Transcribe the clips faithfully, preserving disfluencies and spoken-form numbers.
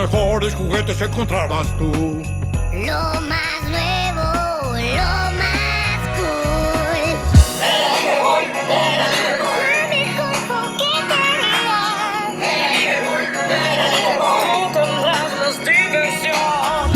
mejores juguetes encontrarás tú. Lo más nuevo, lo más cool. La mejor juguetería. Tú tendrás más diversión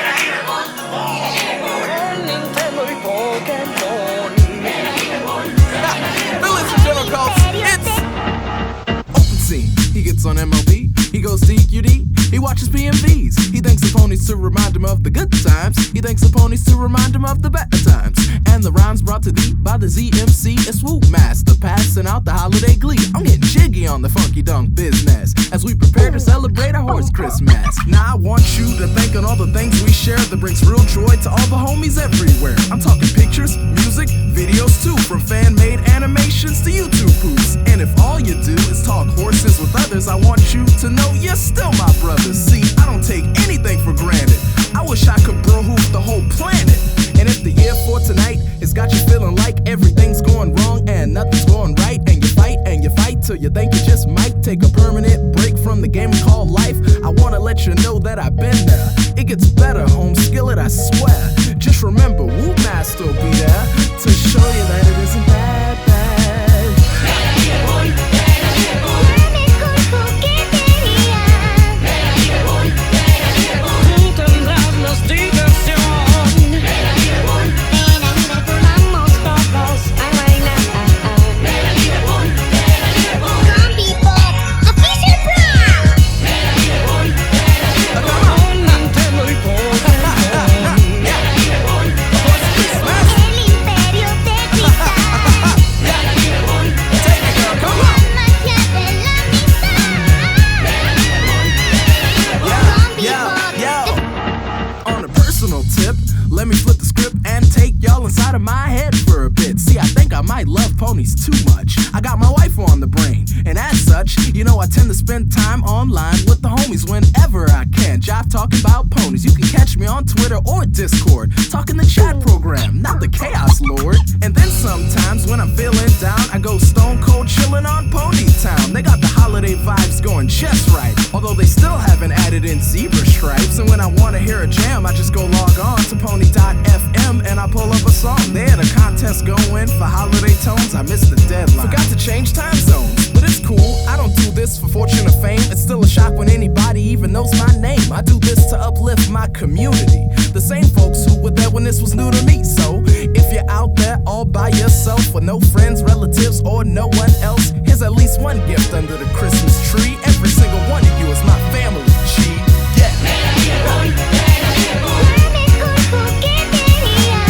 con Nintendo y Pokémon. Villains and General Coats, it's Open Scene. He gets on M L B, he goes to E Q D, he watches P M Vs. He thanks the ponies to remind him of the good times. He thanks the ponies to remind him of the bad times. And the rhymes brought to thee by the Z M C and Swoop Master, passing out the holiday glee. I'm getting jiggy on the funky dunk business as we prepare to celebrate our horse Christmas. Now I want you to think on all the things we share that brings real joy to all the homies everywhere. I'm talking pictures, music, videos too, from fan-made animations to YouTube poofs. And if all you do is talk horses with others, I want you to know you're still my brother. See, I don't take anything for granted. I wish I could bro hoof the whole planet. And if the year for tonight has got you feeling like everything's going wrong and nothing's going right, and you fight and you fight till you think you just might take a permanent break from the game we call life, I wanna let you know that I've been there. It gets better, home skillet, I swear. Just remember, Woo Master will be there to show you that it isn't that bad. La mejor juguetería. Tú tendrás más diversión. Ven a mira que vamos todos a bailar. Con Bebop, the Fisher Price. Con Nintendo y Pokémon. El imperio de cristal. La magia de la amistad. Con Bebop, On a personal tip, let me flip the script and take y'all inside of my head for a bit. See, I think I might love ponies too much. I got my wife on the brain, and as such, you know I tend to spend time online with the homies whenever I can. Jive talking about ponies. You can catch me on Twitter or Discord, talking the chat program, not the Chaos Lord. And then sometimes when I'm feeling down, I go stone cold chillin' on Pony Town. They got the holiday vibes going just right, although they still haven't added in zebra stripes. And when I wanna hear a jam, I just go log on to pony dot f m and I pull up a song. They had a contest going for holiday tones. I missed the deadline. Forgot to change time zones, but it's cool. I don't do this for fortune or fame. It's still a shock when anybody even knows my name. I do this to uplift my community, the same folks who were there when this was new to me. So if you're out there all by yourself with no friends, relatives, or no one else, here's at least one gift under the Christmas tree. Every single one of you is my family. G. Yeah. la mejor juguetería.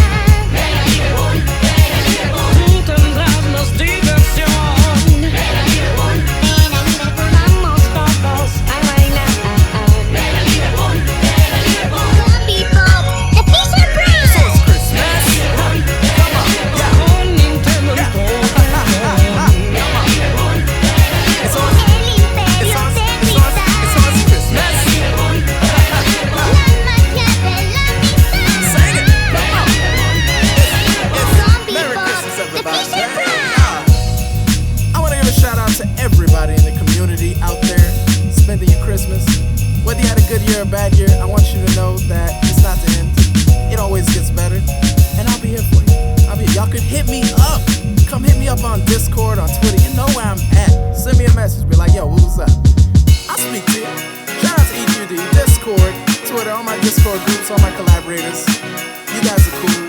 Tú tendrás más diversión. Ven a mira que vamos todos a bailar. Con Bebop, the Fisher Price. It's Christmas. Come on. Yeah. Con Nintendo y Pokémon. It's on. El imperio It's on. de It's on. It's on. cristal. Christmas. La magia de la amistad. Sing it. Come on. Con Merry Bebop, Christmas, the everybody. Fisher Price. I want to give a shout out to everybody in the community out there spending your Christmas. Whether you had a good year or a bad year, I want you to know that it's not the end. It always gets better. And I'll be here for you. I'll be here. Y'all can hit me up. Come hit me up on Discord, on Twitter. You know where I'm at. Send me a message. Be like, yo, what's up? I'll speak to you. Shout out to E Q D, Discord, Twitter, all my Discord groups, all my collaborators. You guys are cool.